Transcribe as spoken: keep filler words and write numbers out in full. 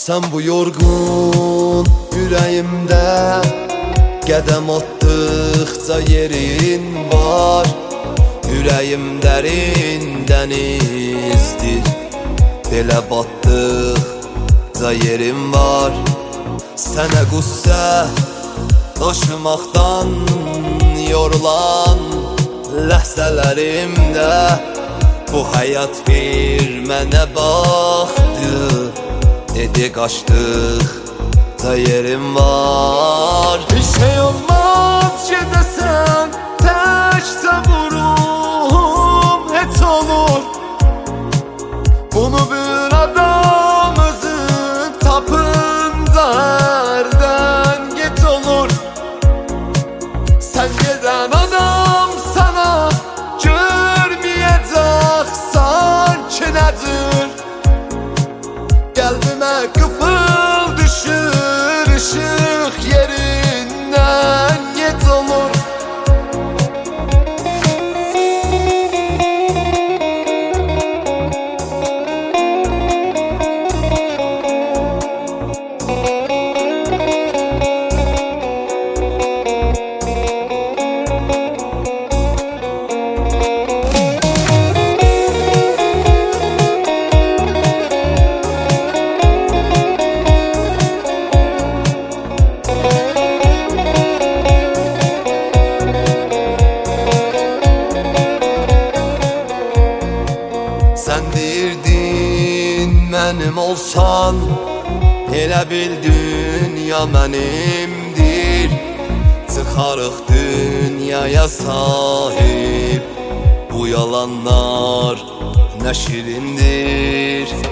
Sen bu yorgun yüreğimde qədəm attıqca yerin var. Yüreğim dərin dənizdir, belə batdıqca yerim var. Sənə qüssə daşımaqdan yorulan ləhzələrimdə bu həyat bir mənə baxdı, dedi qaçdıqca yerim var. Bir şey olmaz gedəsən təkcə vurum heç olur. Bunu bir adam özün tapınca ərdən get olur. Sən gedən adam sana görməyəcəksən ki nədir. Qəlbimə qıfıl düşür, ışıq yerindən get olur. Sən deyirdin mənim olsan, elə bil dünya mənimdir. Çıxarıq dünyaya sahib, bu yalanlar nə şirindir.